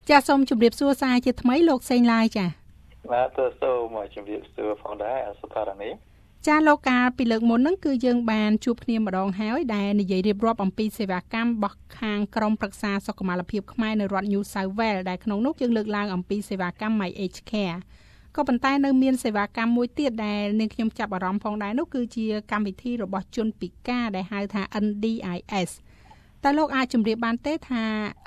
ចាសូមជម្រាបសួរសាជាថ្មីលោកសេងឡាយចាបាទសូមជម្រាបសួរផងដែរសុផារ៉ានីចាលោកកាលពីលើកមុនហ្នឹងគឺយើងបានជួបគ្នាម្ដងហើយដែលនិយាយរៀបរាប់អំពីសេវាកម្មរបស់ខាងក្រមប្រឹក្សាសុខុមាលភាពខ្មែរនៅរដ្ឋ New South Wales ដែលក្នុងនោះយើងលើកឡើងអំពីសេវាកម្ម My Age Care ក៏ប៉ុន្តែនៅមានសេវាកម្មមួយទៀតដែលនាងខ្ញុំចាប់អារម្មណ៍ផងដែរនោះគឺជាកម្មវិធីរបស់ជនពិការដែលហៅថា NDIS តើលោកអាចជម្រាបបានទេថា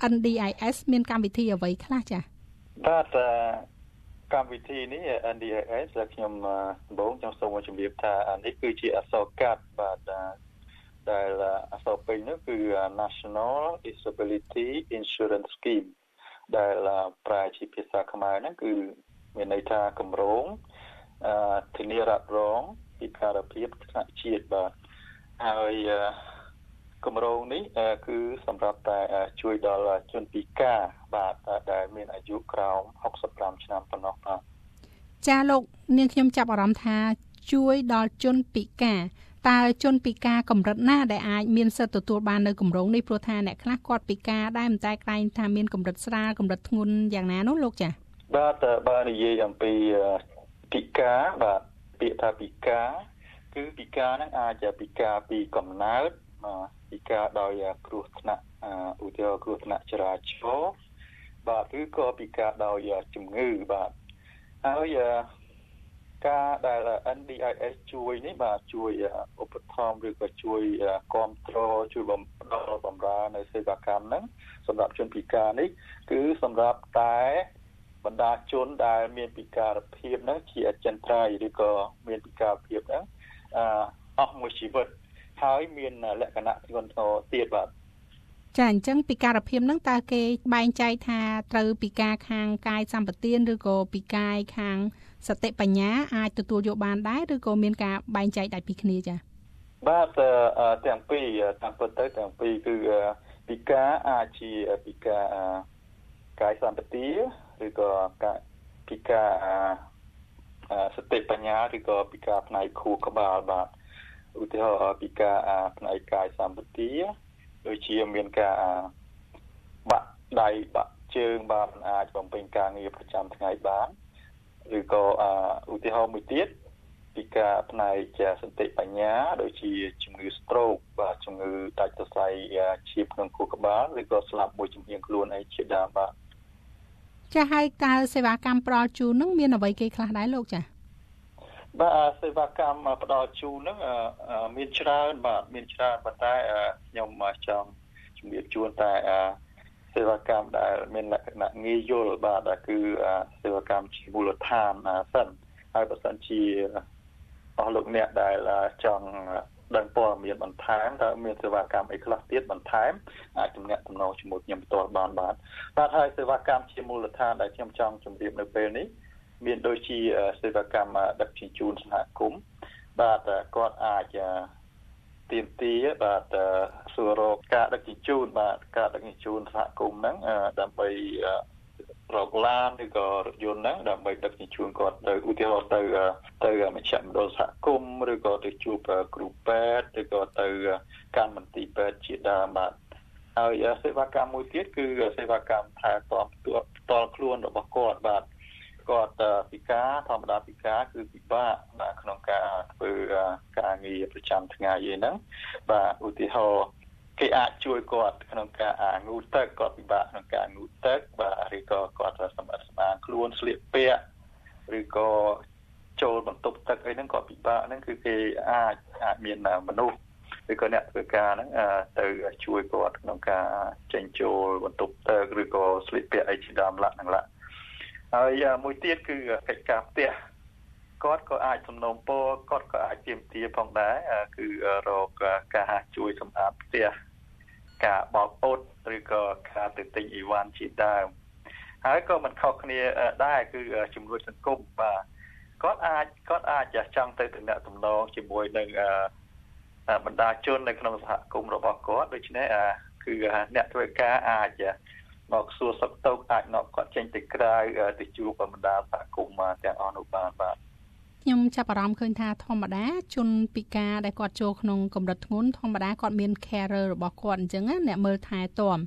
NDIS មានកម្មវិធីអ្វីខ្លះចា៎បាទកម្មវិធីនេះ NDIS ដែលខ្ញុំដំបូងខ្ញុំសូមជម្រាបថានេះគឺជាអក្សរកាត់បាទដែលអក្សរពេញនោះគឺ National Disability Insurance Scheme ដែលប្រែជាភាសាខ្មែរហ្នឹងគឺមានន័យថាគម្រោងធានារ៉ាប់រងពិការភាពថ្នាក់ជាតិបាទហើយគម្រោងនេះគឺសម្រាប់តែជួយដល់ជនពិការបាទដែលមានអាយុក្រោម65ឆ្នាំប៉ុណ្ណោះបាទចាលោកនាងខ្ញុំចាប់អារម្មណ៍ថាជួយដល់ជនពិការតើជនពិការកម្រិតណាដែលអាចមានសិទ្ធិទទួលបាននៅគម្រោងនេះព្រោះថាអ្នកខ្លះគាត់ពិការដែរមិនតែក្រែងថាមានកម្រិតស្រាលកម្រិតធ្ងន់យ៉ាងណានោះលោកចាបាទបើនិយាយអំពីពិការបាទពាក្យថាពិការគឺពិការហ្នឹងអាចពិការពីកំណើតពិការដោយគ្រោះថ្នាក់ឧទាហរណ៍គ្រោះថ្នាក់ចរាចរណ៍បាទឬក៏ពិការដោយជំងឺបាទហើយការដែល NDIS ជួយនេះបាទជួយឧបត្ថម្ភឬក៏ជួយគាំទ្រជួយបំរើនៅសេវាកម្មហ្នឹងសម្រាប់ជនពិការនេះគឺសម្រាប់តែបណ្ដាជនដែលមានពិការភាពហ្នឹងជាអចិន្ត្រៃយ៍ឬក៏មានពិការភាពហ្នឹងអស់មួយជីវិតហើយមានលក្ខណៈធ្ងន់ធ្ងរទៀតបាទចាអញ្ចឹងពិការភាពហ្នឹងតើគេបែងចែកថាត្រូវពិការខាងកាយសម្បទានឬក៏ពិការខាងសតិបញ្ញាអាចទទួលយកបានដែរឬក៏មានការបែងចែកដាច់ពីគ្នាចាបាទទាំងពីរតាមពិតទៅទាំងពីរគឺពិការអាចជាពិការកាយសម្បទាឬក៏ពិការសតិបញ្ញាឬក៏ពិការផ្នែកខួរក្បាលបាទឧទាហរណ៍ពិការផ្នែកកាយសម្បទាដូចជាមានការបាក់ដៃបាក់ជើងបាទមិនអាចបំពេញការងារប្រចាំថ្ងៃបានឬក៏ឧទាហរណ៍មួយទៀតពិការផ្នែកសតិបញ្ញាដូចជាជំងឺ stroke បាទជំងឺដាច់សរសៃឈាមក្នុងខួរក្បាលឬក៏ស្លាប់មួយជំនាញខ្លួនអីជាដើមបាទចាហើយតើសេវាកម្មផ្ដល់ជូននឹងមានអ្វីគេខ្លះដែរលោកចាបាទសេវាកម្មផ្ដល់ជូនហ្នឹងមានច្រើនបាទមានច្រើនប៉ុន្តែខ្ញុំចង់ជំរាបជូនតែសេវាកម្មដែលមានលក្ខណៈងាយយល់បាទគឺសេវាកម្មជាមូលដ្ឋានសិនហើយបើសិនជាអស់លោកអ្នកដែលចង់ដឹងព័ត៌មានបន្ថែមតើមានសេវាកម្មអីខ្លះទៀតបន្ថែមអាចទំនាក់ទំនងជាមួយខ្ញុំផ្ទាល់បានបាទហើយសេវាកម្មជាមូលដ្ឋានដែលខ្ញុំចង់ជម្រាបនៅពេលនេះមានដូចជាសេវាកម្មដឹកជញ្ជូនសហគមន៍បាទគាត់អាចទាមទារបាទសួររកការដឹកជញ្ជូនបាទការដឹកជញ្ជូនសហគមន៍ហ្នឹងដើម្បីរកឡានឬក៏រថយន្តហ្នឹងដើម្បីដឹកជញ្ជូនគាត់ទៅឧទាហរណ៍ទៅមជ្ឈមណ្ឌលសហគមន៍ឬក៏ទៅជួបគ្រូពេទ្យឬក៏ទៅកម្មមន្ទីរពេទ្យជាដើមបាទហើយសេវាកម្មមួយទៀតគឺសេវាកម្មថែទាំផ្ទាល់ខ្លួនរបស់គាត់បាទគាត់ពិការធម្មតាពិការគឺពិបាកបាទក្នុងការធ្វើការងារប្រចាំថ្ងៃឯហ្នឹងបាទឧទាហរណ៍គេអាចជួយគាត់ក្នុងការងូតទឹកគាត់ពិបាកក្នុងការងូតទឹកបាទឬក៏គាត់សម្បត្តិស្មានខ្លួនស្លៀកពាក់ឬក៏ចូលបន្ទប់ទឹកអីហ្នឹងគាត់ពិបាកហ្នឹងគឺគេអាចមានមនុស្សឬក៏អ្នកធ្វើការហ្នឹងទៅជួយគាត់ក្នុងការចេញចូលបន្ទប់ទឹកឬក៏ស្លៀកពាក់អីជាដើមឡើងហើយមួយទៀតគឺកិច្ចការផ្ទះគាត់ក៏អាចសំណូមពរគាត់ក៏អាចទាមទារផងដែរគឺរកការជួយសម្អាតផ្ទះការបោកអ៊ុតឬក៏ការទៅទិញអីវ៉ាន់ជាដើមហើយក៏មិនខុសគ្នាដែរគឺជំនួយសង្គមបាទគាត់អាចចង់ទៅទំនាក់ទំនងជាមួយនឹងបណ្ដាជននៅក្នុងសហគមន៍របស់គាត់ដូច្នេះគឺអ្នកធ្វើការអាចមកសួរសុខទុក្ខអាចនាំគាត់ចេញទៅក្រៅទៅជួបបណ្ដាសហគមន៍ទាំងអស់នោះបាទខ្ញុំចាប់អារម្មណ៍ឃើញថាធម្មតាជនពិការដែលគាត់ចូលក្នុងកម្រិតធ្ងន់ធម្មតាគាត់មាន carer របស់គាត់អញ្ចឹងអ្នកមើលថែទាំ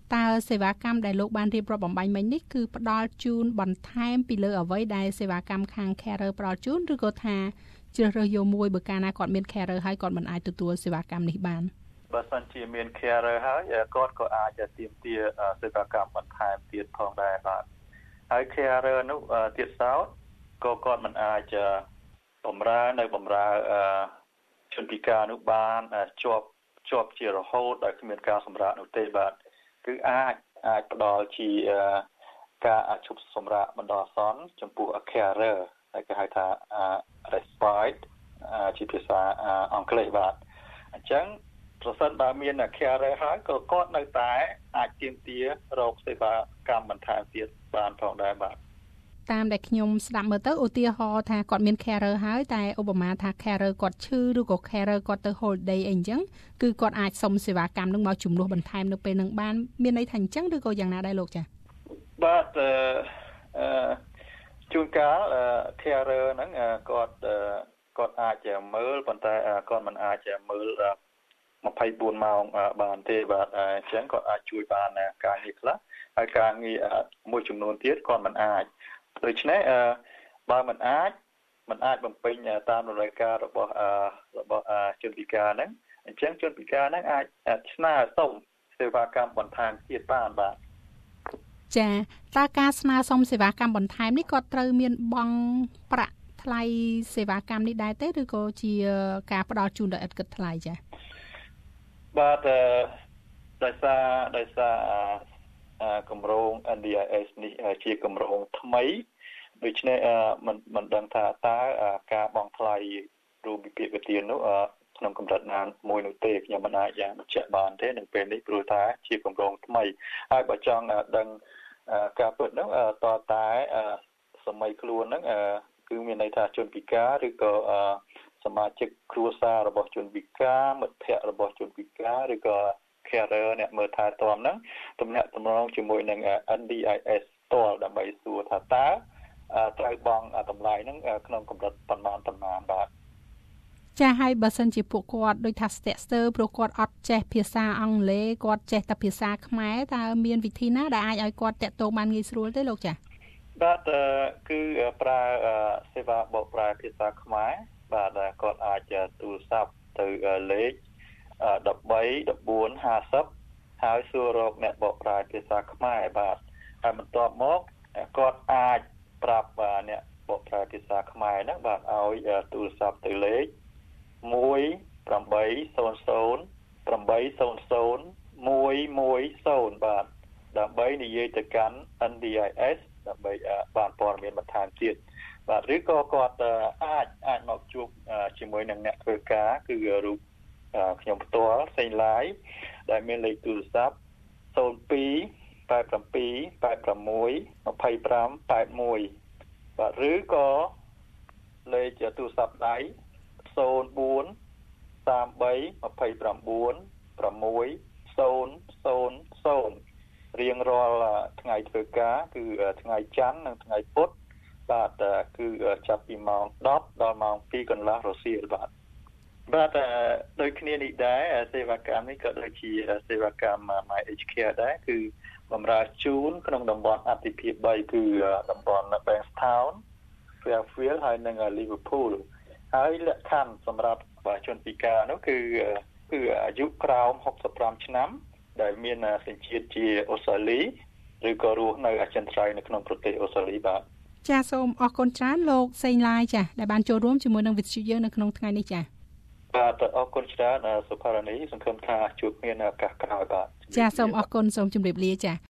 តើសេវាកម្មដែលលោកបានរៀបរាប់បំបញ្ញមិញនេះគឺផ្ដល់ជូនបន្ថែមពីលើអ្វីដែលសេវាកម្មខាង carer ផ្ដល់ជូនឬក៏ថាជ្រើសរើសយកមួយបើកាលណាគាត់មាន carer ហើយគាត់មិនអាចទទួលសេវាកម្មនេះបានបើសិនជាមាន carer ហើយគាត់ក៏អាចទាមទារសេវាកម្មបន្ថែមទៀតផងដែរបាទហើយ carer នោះទៀតសោតក៏គាត់មិនអាចបំរើជនពិការនោះបានជាប់ជារហូតដោយគ្មានការសម្រាកនោះទេបាទគឺអាចផ្ដល់ជាការឈប់សម្រាកបណ្ដោះអាសន្នចំពោះ carer ហើយគេហៅថា respite ជាភាសាអង់គ្លេសបាទអញ្ចឹងប្រសិនបើមាន carer ហើយក៏គាត់នៅតែអាចទាមទាររកសេវាកម្មបន្ថែមទៀតបានផងដែរបាទតាមដែលខ្ញុំស្ដាប់មើលទៅឧទាហរណ៍ថាគាត់មាន carer ហើយតែឧបមាថា carer គាត់ឈឺឬក៏ carer គាត់ទៅ holiday អីអញ្ចឹងគឺគាត់អាចសុំសេវាកម្មនឹងមកជំនួសបន្ថែមនៅពេលនឹងបានមានន័យថាអញ្ចឹងឬក៏យ៉ាងណាដែរលោកចា៎បាទជួនកាល carer ហ្នឹងគាត់អាចមើលប៉ុន្តែគាត់មិនអាចមើល24ម៉ោងបានទេបាទអញ្ចឹងគាត់អាចជួយបានការងារខ្លះហើយការងារមួយចំនួនទៀតគាត់មិនអាចដូច្នេះបើមិនអាចបំពេញតាមតម្រូវការរបស់ជនពិការហ្នឹងអញ្ចឹងជនពិការហ្នឹងអាចស្នើសុំសេវាកម្មបន្ថែមទៀតបានបាទចាតើការស្នើសុំសេវាកម្មបន្ថែមនេះគាត់ត្រូវមានបង់ប្រាក់ថ្លៃសេវាកម្មនេះដែរទេឬក៏ជាការផ្ដល់ជូនដោយឥតគិតថ្លៃចាបាទដោយសារគម្រោង NDIS នេះជាគម្រោងថ្មីដូច្នេះមិនដឹងថាតើការបង់ថ្លៃរួមវិភាគទាននោះក្នុងកម្រិតណាមួយនោះទេខ្ញុំមិនអាចបញ្ជាក់បានទេនៅពេលនេះព្រោះថាជាគម្រោងថ្មីហើយបើចង់ដឹងការពិតនោះតើតែសម័យខ្លួនហ្នឹងគឺមានន័យថាជនពិការឬក៏សមាជិកគ្រួសាររបស់ជនពិការមិត្តភ័ក្តិរបស់ជនពិការឬក៏ carer អ្នកមើលថែទាំហ្នឹងទំនាក់ទំនងជាមួយនឹង NDIS ផ្ទាល់ដើម្បីសួរថាតើត្រូវបង់តម្លៃហ្នឹងក្នុងកម្រិតប៉ុន្មានបាទចាហើយបើសិនជាពួកគាត់ដូចថាស្ទាក់ស្ទើរព្រោះគាត់អត់ចេះភាសាអង់គ្លេសគាត់ចេះតែភាសាខ្មែរតើមានវិធីណាដែលអាចឲ្យគាត់តាក់ទងបានងាយស្រួលទេលោកចាបាទគឺប្រើសេវាបកប្រែភាសាខ្មែរបាទគាត់អាចទូរស័ព្ទទៅលេខ13 14 50ហើយសួររកអ្នកបកប្រែភាសាខ្មែរបាទហើយបន្ទាប់មកគាត់អាចប្រាប់អ្នកបកប្រែភាសាខ្មែរហ្នឹងបាទឲ្យទូរស័ព្ទទៅលេខ1800 800 110បាទដើម្បីនិយាយទៅកាន់ NDIS ដើម្បីបានព័ត៌មានបន្ថែមទៀតបាទឬក៏គាត់អាចមកជួបជាមួយនឹងអ្នកធ្វើការគឺរូបខ្ញុំផ្ទាល់ផ្សេងឡាយដែលមានលេខទូរស័ព្ទ02 87 86 25 81បាទឬក៏លេខទូរស័ព្ទដៃ04 33 29 6000រៀងរាល់ថ្ងៃធ្វើការគឺថ្ងៃច័ន្ទនិងថ្ងៃពុធបាទគឺចាប់ពីម៉ោង10ដល់ម៉ោង2កន្លះរសៀលបាទដូចគ្នានេះដែរសេវាកម្មនេះក៏ដូចជាសេវាកម្ម My Age Care ដែរគឺបម្រើជូនក្នុងតំបន់អតិភិប3គឺតំបន់ Bankstown, Fairfield ហើយនិង Liverpool ហើយលក្ខខណ្ឌសម្រាប់ជនពិការនោះគឺអាយុក្រោម65ឆ្នាំដែលមានសញ្ជាតិជាអូស្ត្រាលីឬក៏រស់នៅអចិន្ត្រៃយ៍នៅក្នុងប្រទេសអូស្ត្រាលីបាទចាសូមអរគុណច្រើនលោកសេងឡាយចាដែលបានចូលរួមជាមួយនឹងវិទ្យុយើងនៅក្នុងថ្ងៃនេះចាបាទអរគុណច្រើនសុផារ៉ានីសង្ឃឹមថាជួបគ្នានៅឱកាសក្រោយបាទចាសូមអរគុណសូមជម្រាបលាចា